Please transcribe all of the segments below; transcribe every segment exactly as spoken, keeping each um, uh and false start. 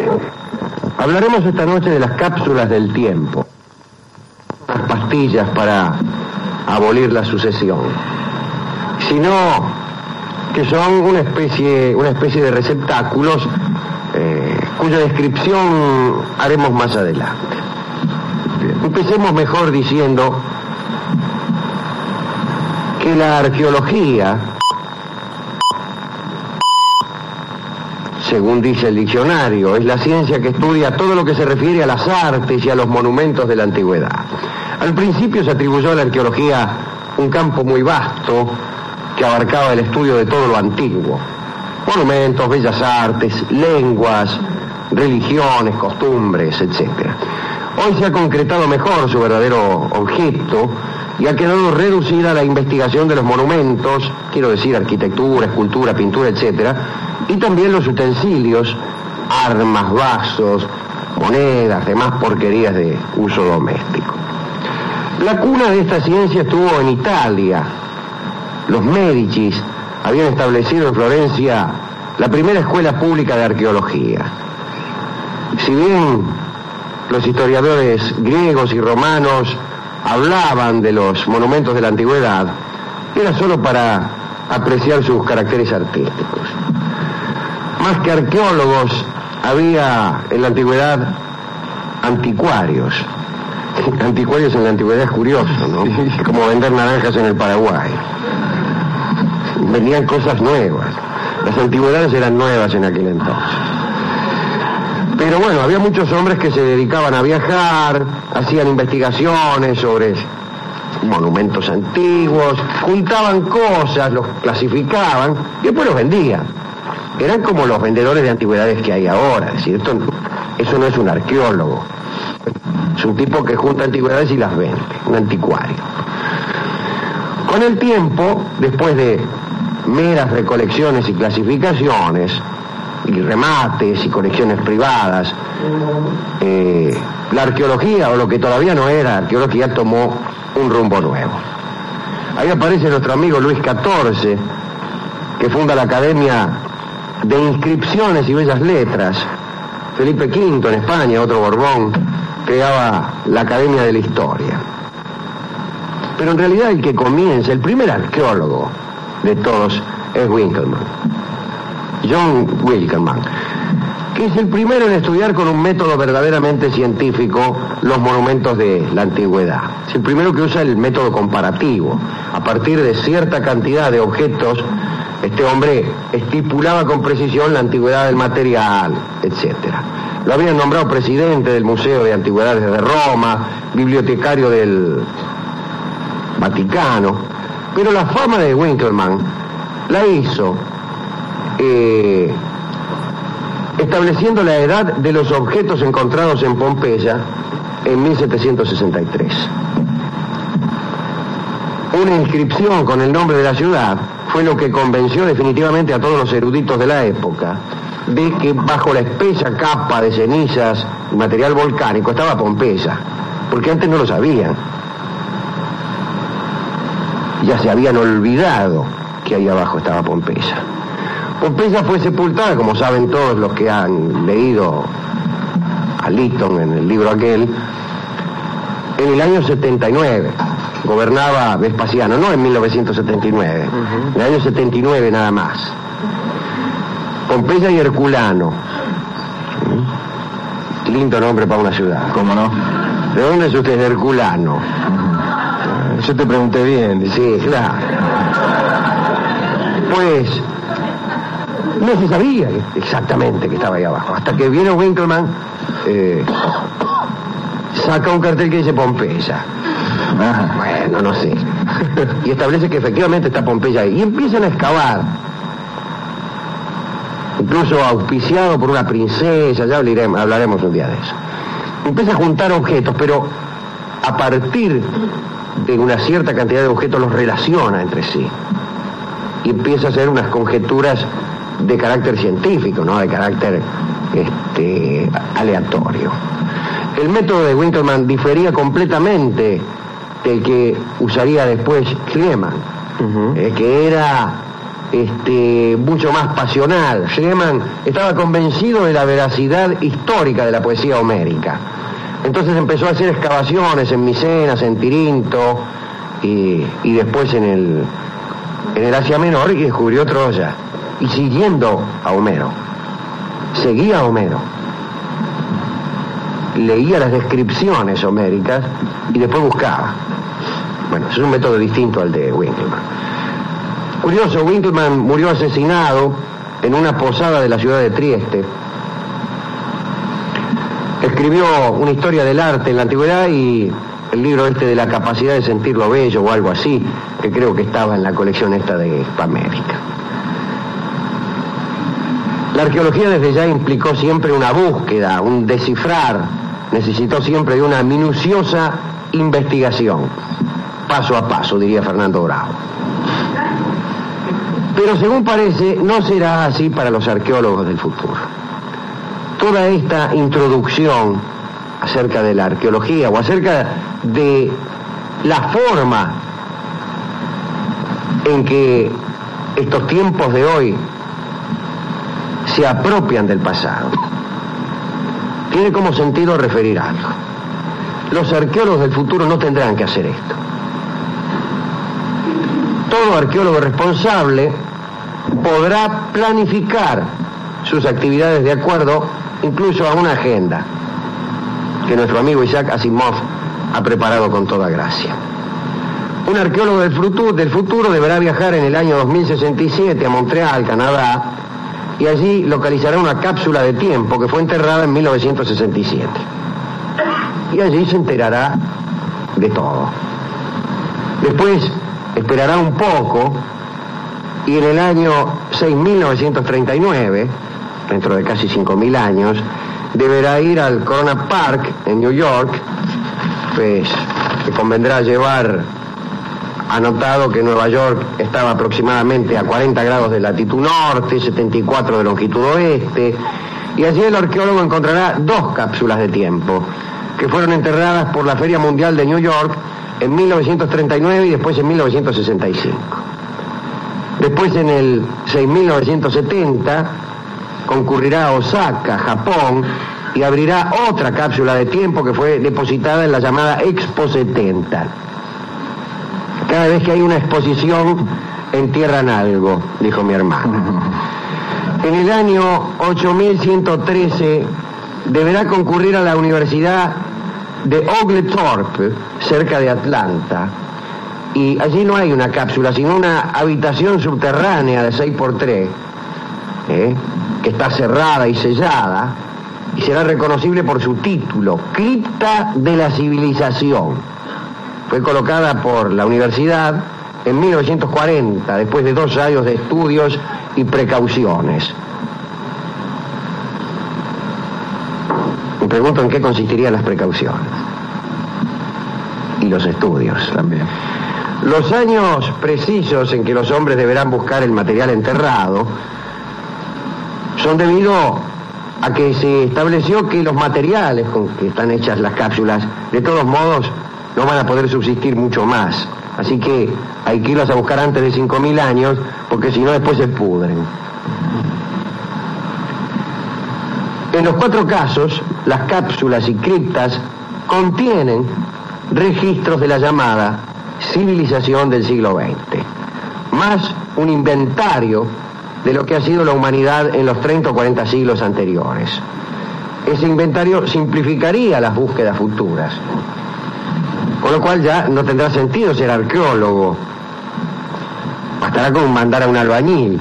Hablaremos esta noche de las cápsulas del tiempo, las pastillas para abolir la sucesión, sino que son una especie, una especie de receptáculos eh, cuya descripción haremos más adelante. Empecemos mejor diciendo que la arqueología, según dice el diccionario, es la ciencia que estudia todo lo que se refiere a las artes y a los monumentos de la antigüedad. Al principio se atribuyó a la arqueología un campo muy vasto que abarcaba el estudio de todo lo antiguo: monumentos, bellas artes, lenguas, religiones, costumbres, etcétera. Hoy se ha concretado mejor su verdadero objeto y ha quedado reducida a la investigación de los monumentos, quiero decir arquitectura, escultura, pintura, etcétera, y también los utensilios, armas, vasos, monedas, demás porquerías de uso doméstico. La cuna de esta ciencia estuvo en Italia. Los Médicis habían establecido en Florencia la primera escuela pública de arqueología. Si bien los historiadores griegos y romanos hablaban de los monumentos de la antigüedad, era solo para apreciar sus caracteres artísticos. Más que arqueólogos, había en la antigüedad anticuarios. Anticuarios en la antigüedad es curioso, ¿no? Como vender naranjas en el Paraguay. Vendían cosas nuevas. Las antigüedades eran nuevas en aquel entonces. Pero bueno, había muchos hombres que se dedicaban a viajar, hacían investigaciones sobre monumentos antiguos, juntaban cosas, los clasificaban y después los vendían. Eran como los vendedores de antigüedades que hay ahora, es decir, esto, eso no es un arqueólogo, es un tipo que junta antigüedades y las vende, un anticuario. Con el tiempo, después de meras recolecciones y clasificaciones, y remates y colecciones privadas, eh, la arqueología, o lo que todavía no era arqueología, tomó un rumbo nuevo. Ahí aparece nuestro amigo Luis catorce, que funda la Academia de Inscripciones y Bellas Letras. Felipe quinto en España, otro Borbón, creaba la Academia de la Historia. Pero en realidad el que comienza, el primer arqueólogo de todos, es Winkelmann. John Winkelmann, que es el primero en estudiar con un método verdaderamente científico los monumentos de la antigüedad. Es el primero que usa el método comparativo. A partir de cierta cantidad de objetos, este hombre estipulaba con precisión la antigüedad del material, etcétera. Lo habían nombrado presidente del Museo de Antigüedades de Roma, bibliotecario del Vaticano, pero la fama de Winkelmann la hizo Eh, estableciendo la edad de los objetos encontrados en Pompeya en mil setecientos sesenta y tres. Una inscripción con el nombre de la ciudad fue lo que convenció definitivamente a todos los eruditos de la época de que bajo la espesa capa de cenizas y material volcánico estaba Pompeya, porque antes no lo sabían. Ya se habían olvidado que ahí abajo estaba Pompeya. Pompeya fue sepultada, como saben todos los que han leído a Lytton en el libro aquel, en el año setenta y nueve. Gobernaba Vespasiano, no en mil novecientos setenta y nueve, uh-huh. En el año setenta y nueve nada más. Pompeya y Herculano. ¿Mm? Lindo nombre para una ciudad. ¿Cómo no? ¿De dónde es usted, Herculano? Uh-huh. Yo te pregunté bien. Dice. Sí, claro. Pues no se sabía exactamente que estaba ahí abajo, hasta que viene Winkelmann, eh, saca un cartel que dice Pompeya. Ajá. Bueno, no sé. Y establece que efectivamente está Pompeya ahí. Y empiezan a excavar. Incluso auspiciado por una princesa, ya hablaremos, hablaremos un día de eso. Empieza a juntar objetos, pero a partir de una cierta cantidad de objetos los relaciona entre sí. Y empieza a hacer unas conjeturas de carácter científico, no de carácter este, aleatorio. El método de Winkelmann difería completamente del que usaría después Schliemann, uh-huh. eh, que era este, mucho más pasional. Schliemann estaba convencido de la veracidad histórica de la poesía homérica. Entonces empezó a hacer excavaciones en Micenas, en Tirinto y, y después en el, en el Asia Menor, y descubrió Troya. Y siguiendo a Homero, seguía a Homero, leía las descripciones homéricas y después buscaba. Bueno, es un método distinto al de Winckelmann. Curioso, Winckelmann murió asesinado en una posada de la ciudad de Trieste. Escribió una historia del arte en la antigüedad y el libro este de la capacidad de sentir lo bello o algo así, que creo que estaba en la colección esta de Pamérica. La arqueología desde ya implicó siempre una búsqueda, un descifrar, necesitó siempre de una minuciosa investigación, paso a paso, diría Fernando Bravo. Pero según parece, no será así para los arqueólogos del futuro. Toda esta introducción acerca de la arqueología o acerca de la forma en que estos tiempos de hoy se apropian del pasado, tiene como sentido referir algo. Los arqueólogos del futuro no tendrán que hacer esto. Todo arqueólogo responsable podrá planificar sus actividades de acuerdo incluso a una agenda que nuestro amigo Isaac Asimov ha preparado con toda gracia. Un arqueólogo del futuro, del futuro deberá viajar en el año dos mil sesenta y siete a Montreal, Canadá, y allí localizará una cápsula de tiempo que fue enterrada en mil novecientos sesenta y siete. Y allí se enterará de todo. Después esperará un poco y en el año seis mil novecientos treinta y nueve, dentro de casi cinco mil años, deberá ir al Corona Park en New York, pues le convendrá llevar anotado que Nueva York estaba aproximadamente a cuarenta grados de latitud norte, setenta y cuatro de longitud oeste, y allí el arqueólogo encontrará dos cápsulas de tiempo que fueron enterradas por la Feria Mundial de New York en mil novecientos treinta y nueve y después en mil novecientos sesenta y cinco. Después, en el seis mil novecientos setenta, concurrirá a Osaka, Japón, y abrirá otra cápsula de tiempo que fue depositada en la llamada Expo setenta. Cada vez que hay una exposición, entierran algo, dijo mi hermano. En el año ocho mil ciento trece deberá concurrir a la Universidad de Oglethorpe, cerca de Atlanta, y allí no hay una cápsula, sino una habitación subterránea de seis por tres, ¿eh? que está cerrada y sellada, y será reconocible por su título, Cripta de la Civilización. Fue colocada por la universidad en mil novecientos cuarenta, después de dos años de estudios y precauciones. Me pregunto en qué consistirían las precauciones. Y los estudios también. Los años precisos en que los hombres deberán buscar el material enterrado son debido a que se estableció que los materiales con que están hechas las cápsulas, de todos modos, no van a poder subsistir mucho más. Así que hay que irlas a buscar antes de cinco mil años, porque si no después se pudren. En los cuatro casos, las cápsulas y criptas contienen registros de la llamada civilización del siglo veinte, más un inventario de lo que ha sido la humanidad en los treinta o cuarenta siglos anteriores. Ese inventario simplificaría las búsquedas futuras, con lo cual ya no tendrá sentido ser arqueólogo. Bastará con mandar a un albañil.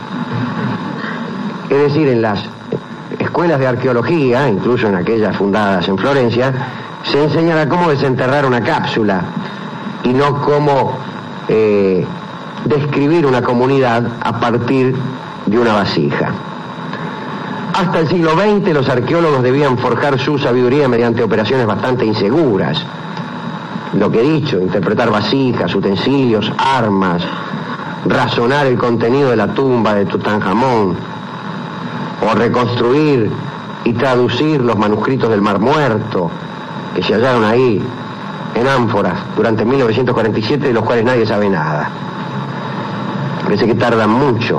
Es decir, en las escuelas de arqueología, incluso en aquellas fundadas en Florencia, se enseñará cómo desenterrar una cápsula y no cómo eh, describir una comunidad a partir de una vasija. Hasta el siglo veinte los arqueólogos debían forjar su sabiduría mediante operaciones bastante inseguras. Lo que he dicho, interpretar vasijas, utensilios, armas, razonar el contenido de la tumba de Tutankamón, o reconstruir y traducir los manuscritos del Mar Muerto, que se hallaron ahí, en ánforas, durante mil novecientos cuarenta y siete, de los cuales nadie sabe nada. Parece que tardan mucho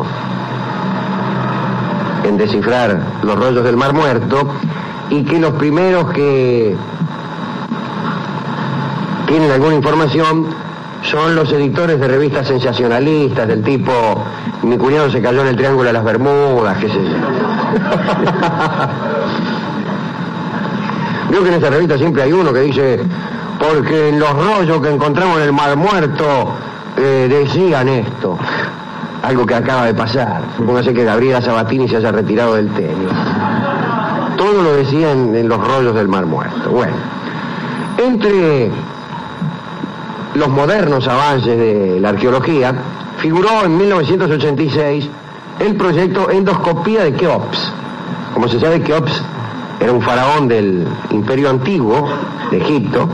en descifrar los rollos del Mar Muerto, y que los primeros que tienen alguna información son los editores de revistas sensacionalistas del tipo mi cuñado se cayó en el Triángulo de las Bermudas, qué sé yo. Veo que en esta revista siempre hay uno que dice, porque en los rollos que encontramos en el Mar Muerto eh, decían esto. Algo que acaba de pasar. Supóngase que Gabriela Sabatini se haya retirado del tenis. Todo lo decían en los rollos del Mar Muerto. Bueno, entre los modernos avances de la arqueología, figuró en mil novecientos ochenta y seis el proyecto Endoscopía de Keops. Como se sabe, Keops era un faraón del Imperio Antiguo de Egipto,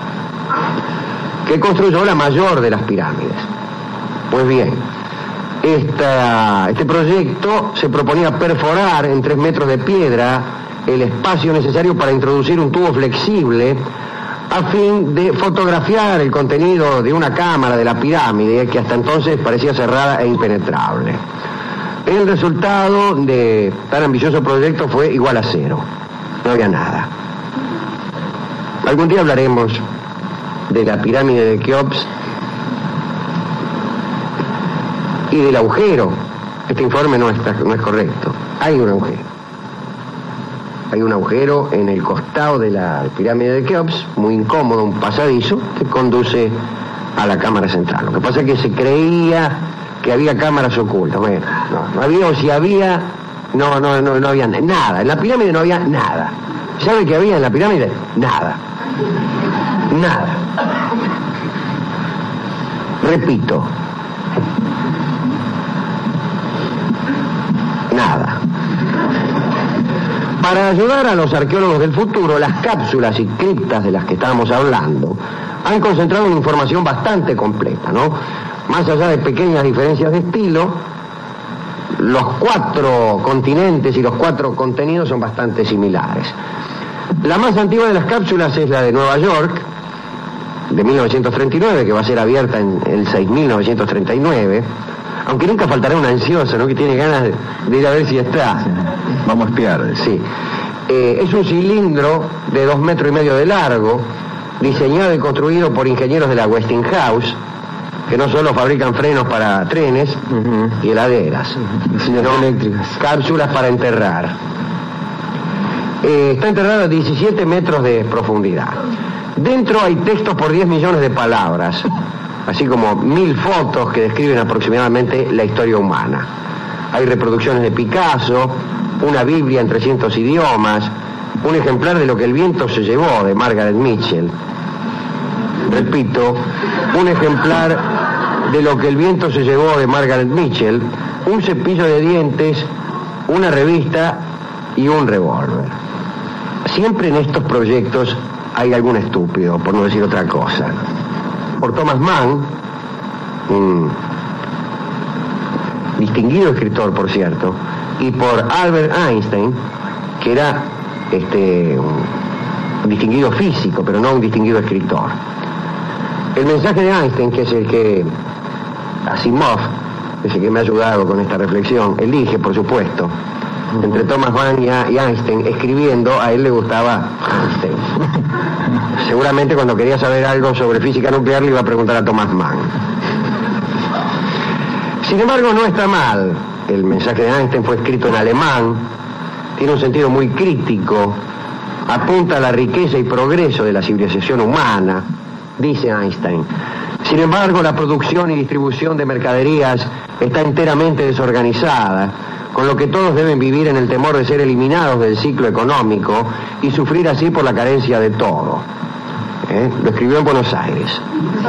que construyó la mayor de las pirámides. Pues bien, esta, este proyecto se proponía perforar en tres metros de piedra el espacio necesario para introducir un tubo flexible a fin de fotografiar el contenido de una cámara de la pirámide que hasta entonces parecía cerrada e impenetrable. El resultado de tan ambicioso proyecto fue igual a cero. No había nada. Algún día hablaremos de la pirámide de Keops y del agujero. Este informe no, está, no es correcto. Hay un agujero. Hay un agujero en el costado de la pirámide de Keops, muy incómodo, un pasadizo, que conduce a la cámara central. Lo que pasa es que se creía que había cámaras ocultas. Bueno, no, no había, o si había, no, no, no, no había nada. En la pirámide no había nada. ¿Sabe qué había en la pirámide? Nada. Nada. Repito. Nada. Para ayudar a los arqueólogos del futuro, las cápsulas y criptas de las que estábamos hablando han concentrado una información bastante completa, ¿no? Más allá de pequeñas diferencias de estilo, los cuatro continentes y los cuatro contenidos son bastante similares. La más antigua de las cápsulas es la de Nueva York, de mil novecientos treinta y nueve, que va a ser abierta en el seis mil novecientos treinta y nueve, aunque nunca faltará un ansioso, ¿no?, que tiene ganas de, de ir a ver si está. Vamos a espiar. Sí. Eh, es un cilindro de dos metros y medio de largo, diseñado y construido por ingenieros de la Westinghouse, que no solo fabrican frenos para trenes uh-huh. y heladeras, uh-huh. sino eléctricas, cápsulas para enterrar. Eh, está enterrado a diecisiete metros de profundidad. Dentro hay textos por diez millones de palabras, así como mil fotos que describen aproximadamente la historia humana. Hay reproducciones de Picasso, una Biblia en trescientos idiomas, un ejemplar de Lo que el viento se llevó, de Margaret Mitchell. Repito, un ejemplar de Lo que el viento se llevó, de Margaret Mitchell, un cepillo de dientes, una revista y un revólver. Siempre en estos proyectos hay algún estúpido, por no decir otra cosa. Por Thomas Mann, un distinguido escritor, por cierto, y por Albert Einstein, que era este, un distinguido físico, pero no un distinguido escritor. El mensaje de Einstein, que es el que Asimov, es el que me ha ayudado con esta reflexión, elige, por supuesto, entre Thomas Mann y Einstein, escribiendo, a él le gustaba Einstein. Seguramente cuando quería saber algo sobre física nuclear le iba a preguntar a Thomas Mann. Sin embargo, no está mal. El mensaje de Einstein fue escrito en alemán, tiene un sentido muy crítico, apunta a la riqueza y progreso de la civilización humana, dice Einstein. Sin embargo, la producción y distribución de mercaderías está enteramente desorganizada, con lo que todos deben vivir en el temor de ser eliminados del ciclo económico y sufrir así por la carencia de todo. ¿Eh? Lo escribió en Buenos Aires.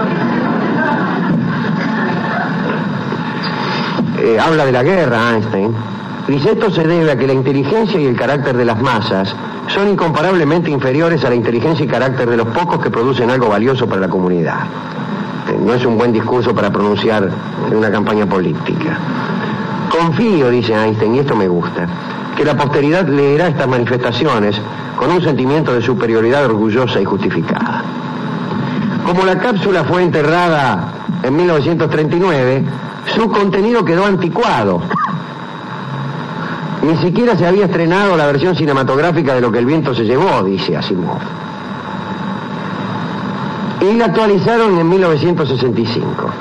Eh, habla de la guerra, Einstein. Dice, esto se debe a que la inteligencia y el carácter de las masas son incomparablemente inferiores a la inteligencia y carácter de los pocos que producen algo valioso para la comunidad. Eh, no es un buen discurso para pronunciar en una campaña política. Confío, dice Einstein, y esto me gusta, que la posteridad leerá estas manifestaciones con un sentimiento de superioridad orgullosa y justificada. Como la cápsula fue enterrada en mil novecientos treinta y nueve, su contenido quedó anticuado. Ni siquiera se había estrenado la versión cinematográfica de Lo que el viento se llevó, dice Asimov. Y la actualizaron en mil novecientos sesenta y cinco.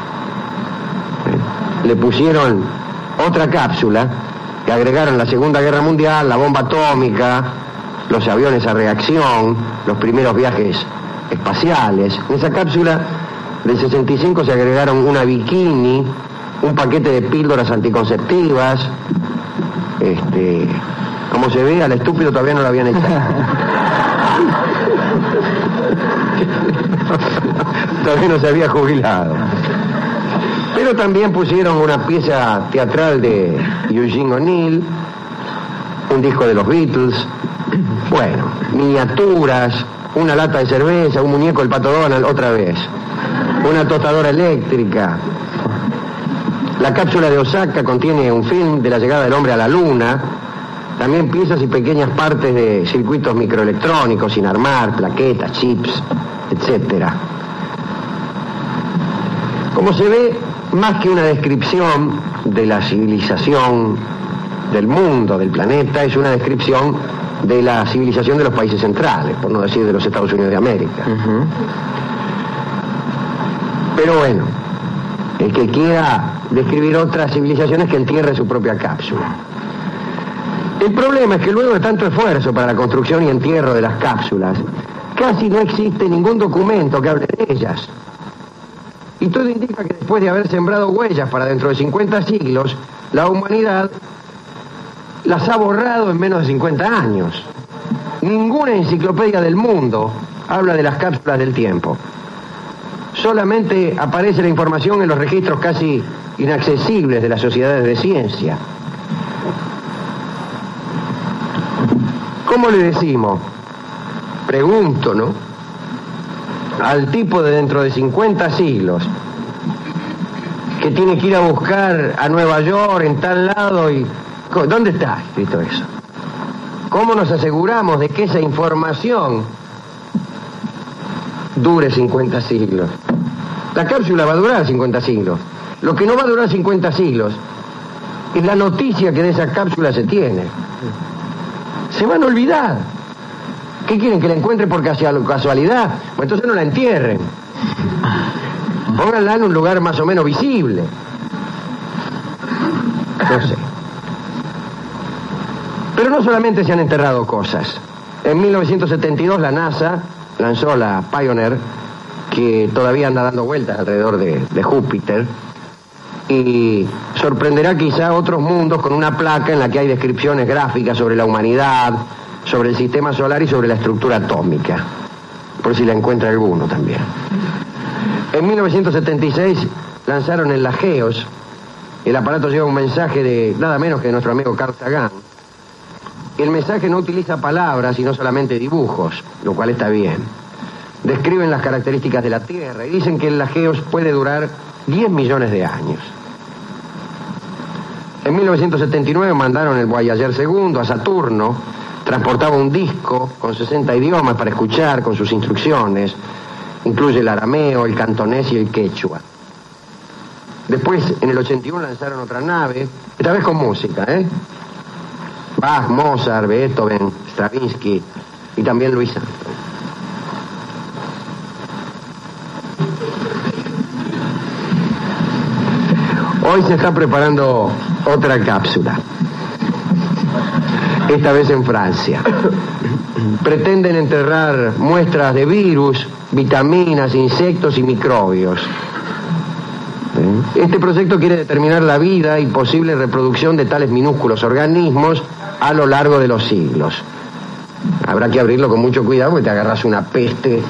Le pusieron otra cápsula, que agregaron la Segunda Guerra Mundial, la bomba atómica, los aviones a reacción, los primeros viajes espaciales. En esa cápsula del sesenta y cinco se agregaron una bikini, un paquete de píldoras anticonceptivas. Este, como se ve, al estúpido todavía no lo habían echado. Todavía no se había jubilado. Pero también pusieron una pieza teatral de Eugene O'Neill, un disco de los Beatles, bueno, miniaturas, una lata de cerveza, un muñeco del Pato Donald, otra vez, una tostadora eléctrica. La cápsula de Osaka contiene un film de la llegada del hombre a la luna, también piezas y pequeñas partes de circuitos microelectrónicos sin armar, plaquetas, chips, etcétera. Como se ve, más que una descripción de la civilización del mundo, del planeta, es una descripción de la civilización de los países centrales, por no decir de los Estados Unidos de América. Uh-huh. Pero bueno, el que quiera describir otras civilizaciones, que entierre su propia cápsula. El problema es que luego de tanto esfuerzo para la construcción y entierro de las cápsulas, casi no existe ningún documento que hable de ellas. Y todo indica que después de haber sembrado huellas para dentro de cincuenta siglos, la humanidad las ha borrado en menos de cincuenta años. Ninguna enciclopedia del mundo habla de las cápsulas del tiempo. Solamente aparece la información en los registros casi inaccesibles de las sociedades de ciencia. ¿Cómo le decimos? Pregunto, ¿no? Al tipo de dentro de cincuenta siglos, que tiene que ir a buscar a Nueva York, en tal lado, y... ¿dónde está escrito eso? ¿Cómo nos aseguramos de que esa información dure cincuenta siglos? La cápsula va a durar cincuenta siglos. Lo que no va a durar cincuenta siglos es la noticia que de esa cápsula se tiene. Se van a olvidar. ¿Qué quieren? ¿Que la encuentren por casualidad? Pues entonces no la entierren. Pónganla en un lugar más o menos visible. No sé. Pero no solamente se han enterrado cosas. En mil novecientos setenta y dos la NASA lanzó la Pioneer, que todavía anda dando vueltas alrededor de, de Júpiter, y sorprenderá quizá a otros mundos con una placa en la que hay descripciones gráficas sobre la humanidad, sobre el sistema solar y sobre la estructura atómica, por si la encuentra alguno también. En mil novecientos setenta y seis lanzaron el Lajeos. El aparato lleva un mensaje de nada menos que de nuestro amigo Carl Sagan. El mensaje no utiliza palabras, sino solamente dibujos, lo cual está bien. Describen las características de la Tierra y dicen que el Lajeos puede durar diez millones de años. En mil novecientos setenta y nueve mandaron el Voyager segundo a Saturno. Transportaba un disco con sesenta idiomas para escuchar, con sus instrucciones. Incluye el arameo, el cantonés y el quechua. Después, en el ochenta y uno, lanzaron otra nave, esta vez con música, ¿eh? Bach, Mozart, Beethoven, Stravinsky y también Louis Armstrong. Hoy se está preparando otra cápsula, esta vez en Francia. Pretenden enterrar muestras de virus, vitaminas, insectos y microbios. Este proyecto quiere determinar la vida y posible reproducción de tales minúsculos organismos a lo largo de los siglos. Habrá que abrirlo con mucho cuidado porque te agarras una peste.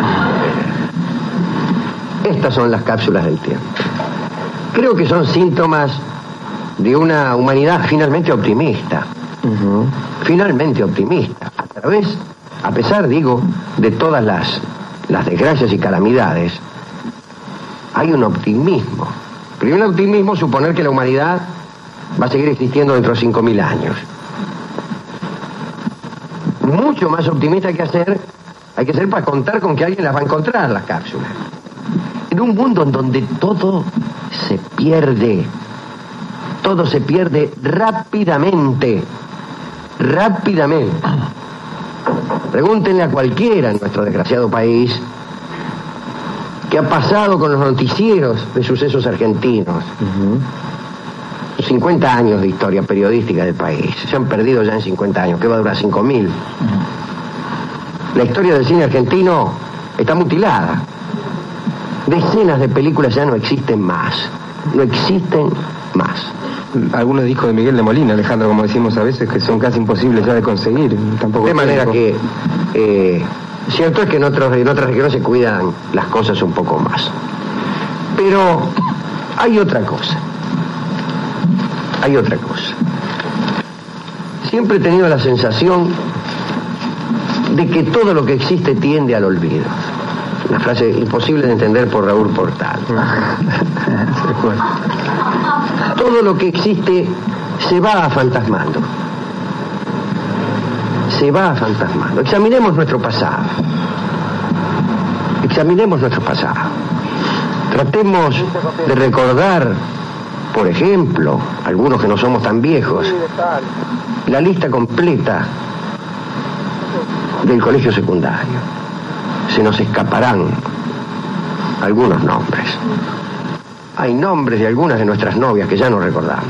Estas son las cápsulas del tiempo. Creo que son síntomas de una humanidad finalmente optimista. Uh-huh. Finalmente optimista. A través, a pesar, digo, de todas las, las desgracias y calamidades, hay un optimismo. Primero, optimismo, suponer que la humanidad va a seguir existiendo dentro de cinco mil años. Mucho más optimista hay que hacer, hay que ser para contar con que alguien las va a encontrar, las cápsulas. En un mundo en donde todo se pierde. Todo se pierde rápidamente. Rápidamente. Pregúntenle a cualquiera en nuestro desgraciado país qué ha pasado con los noticieros de sucesos argentinos. Uh-huh. cincuenta años de historia periodística del país. Se han perdido ya en cincuenta años. ¿Qué va a durar? cinco mil. Uh-huh. La historia del cine argentino está mutilada. Decenas de películas ya no existen más. No existen más. Algunos discos de Miguel de Molina, Alejandro, como decimos a veces, que son casi imposibles ya de conseguir. Tampoco de manera que, eh, cierto es que en, otros, en otras regiones se cuidan las cosas un poco más. Pero hay otra cosa. Hay otra cosa. Siempre he tenido la sensación de que todo lo que existe tiende al olvido. Una frase imposible de entender por Raúl Portal. Todo lo que existe se va fantasmando. Se va fantasmando. Examinemos nuestro pasado. Examinemos nuestro pasado. Tratemos de recordar, por ejemplo, algunos que no somos tan viejos, la lista completa del colegio secundario. Se nos escaparán algunos nombres. Hay nombres de algunas de nuestras novias que ya no recordamos.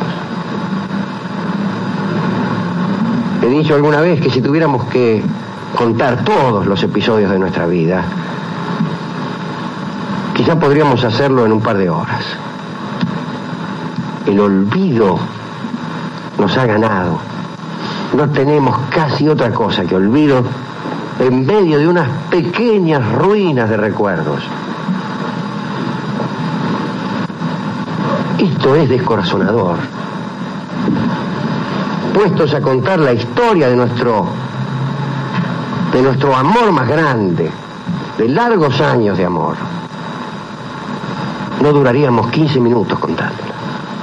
He dicho alguna vez que si tuviéramos que contar todos los episodios de nuestra vida, quizá podríamos hacerlo en un par de horas. El olvido nos ha ganado. No tenemos casi otra cosa que olvido en medio de unas pequeñas ruinas de recuerdos. Esto es descorazonador. Puestos a contar la historia de nuestro de nuestro amor más grande, de largos años de amor, no duraríamos quince minutos contándola.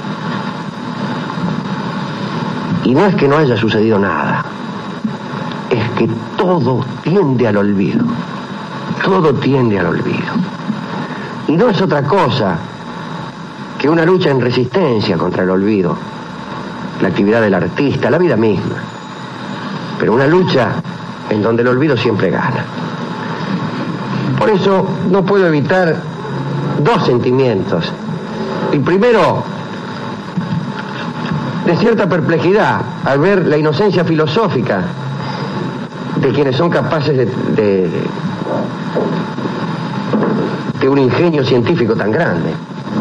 Y no es que no haya sucedido nada, es que todo tiende al olvido. Todo tiende al olvido. Y no es otra cosa que una lucha en resistencia contra el olvido, la actividad del artista, la vida misma. Pero una lucha en donde el olvido siempre gana. Por eso no puedo evitar dos sentimientos. El primero, de cierta perplejidad al ver la inocencia filosófica de quienes son capaces de, de, de un ingenio científico tan grande.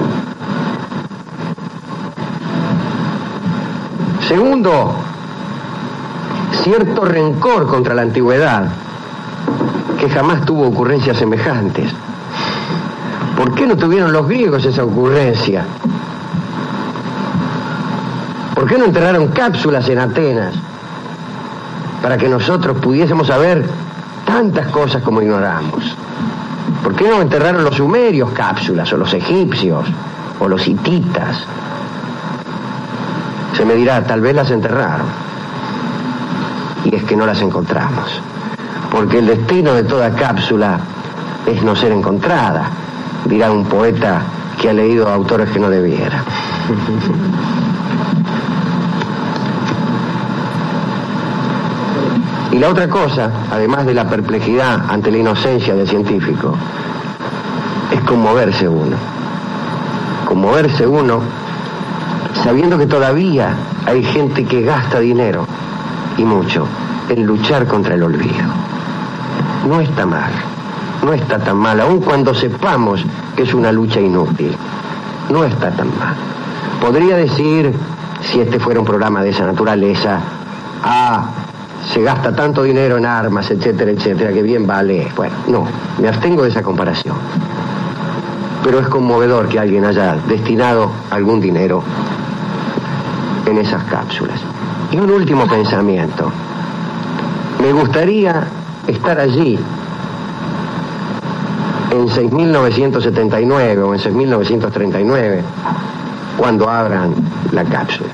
Segundo, cierto rencor contra la antigüedad, que jamás tuvo ocurrencias semejantes. ¿Por qué no tuvieron los griegos esa ocurrencia? ¿Por qué no enterraron cápsulas en Atenas para que nosotros pudiésemos saber tantas cosas como ignoramos? ¿Por qué no enterraron los sumerios cápsulas, o los egipcios, o los hititas? Se me dirá, tal vez las enterraron. Y es que no las encontramos. Porque el destino de toda cápsula es no ser encontrada, dirá un poeta que ha leído autores que no debiera. Y la otra cosa, además de la perplejidad ante la inocencia del científico, es conmoverse uno. Conmoverse uno sabiendo que todavía hay gente que gasta dinero, y mucho, en luchar contra el olvido. No está mal, no está tan mal, aun cuando sepamos que es una lucha inútil. No está tan mal. Podría decir, si este fuera un programa de esa naturaleza, ah, se gasta tanto dinero en armas, etcétera, etcétera, que bien vale. Bueno, no, me abstengo de esa comparación. Pero es conmovedor que alguien haya destinado algún dinero en esas cápsulas. Y un último pensamiento. Me gustaría estar allí en seis mil novecientos setenta y nueve o en seis mil novecientos treinta y nueve, cuando abran la cápsula.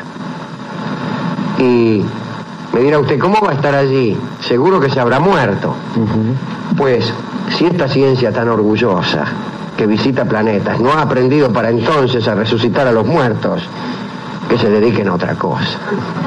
Y me dirá usted, ¿cómo va a estar allí? Seguro que se habrá muerto. Uh-huh. Pues, si esta ciencia tan orgullosa que visita planetas, no ha aprendido para entonces a resucitar a los muertos, que se dediquen a otra cosa.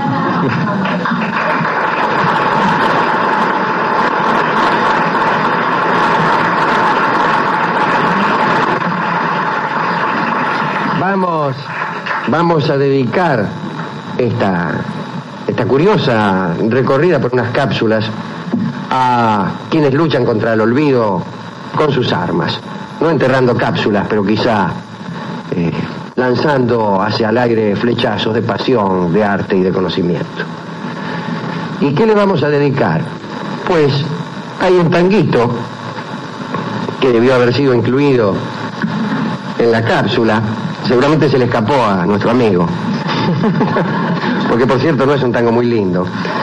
Vamos, vamos a dedicar esta, esta curiosa recorrida por unas cápsulas a quienes luchan contra el olvido con sus armas. No enterrando cápsulas, pero quizá eh, lanzando hacia el aire flechazos de pasión, de arte y de conocimiento. ¿Y qué le vamos a dedicar? Pues hay un tanguito que debió haber sido incluido en la cápsula. Seguramente se le escapó a nuestro amigo. Porque, por cierto, no es un tango muy lindo.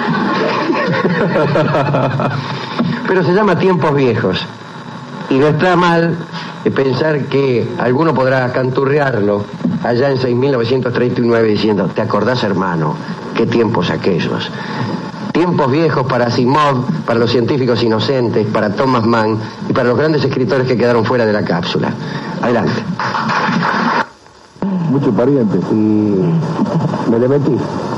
Pero se llama Tiempos Viejos. Y no está mal pensar que alguno podrá canturrearlo allá en mil novecientos treinta y nueve diciendo: ¿te acordás, hermano? ¿Qué tiempos aquellos? Tiempos viejos para Asimov, para los científicos inocentes, para Thomas Mann y para los grandes escritores que quedaron fuera de la cápsula. Adelante. Mucho pariente. Y me le metí.